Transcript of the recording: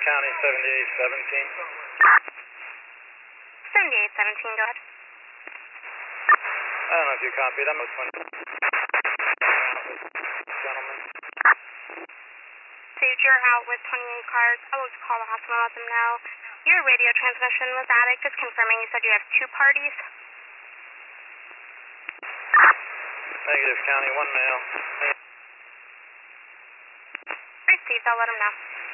County 7817. 7817, go ahead. I don't know if you copied. I'm a 20 gentleman. So you're out with 28 cars. I will just call the hospital and let them know. Your radio transmission was static. Just confirming you said you have two parties. Negative, County, one male. Received, I'll let them know.